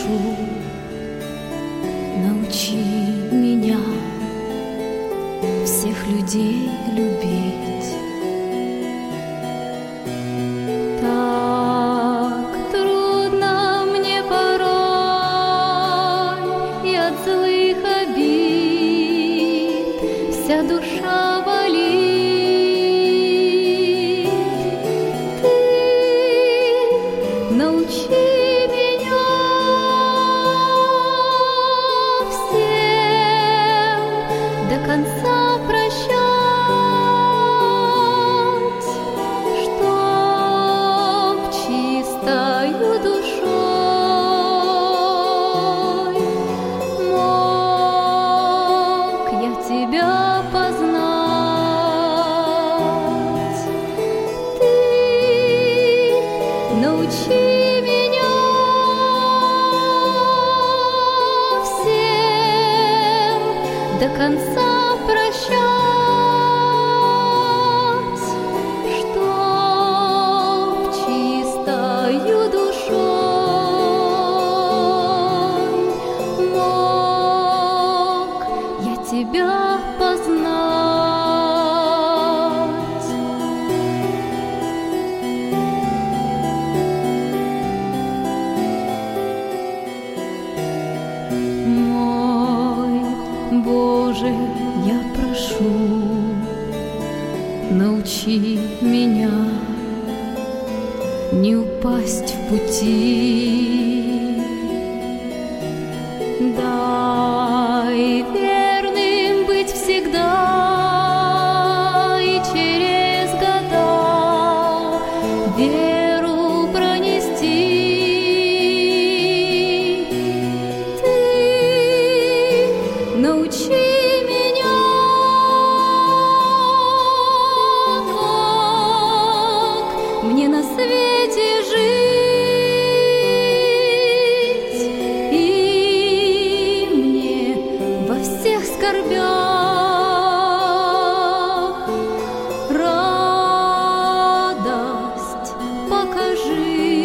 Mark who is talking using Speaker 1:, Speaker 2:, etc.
Speaker 1: прошу, научи меня всех людей любить. Так трудно мне порой, и от злых обид вся душа болит. Ты научи меня всем до конца прощать, чтоб чистою душой мог я тебя познать. Ты научи меня всем до конца прощать, чтоб чистою душой мог я тебя познать. Мой Боже, я прошу, научи меня не упасть в пути. Дай верным быть всегда и через года веру пронести. Ты научи меня, как мне на свете жить, и мне во всех скорбях радость покажи.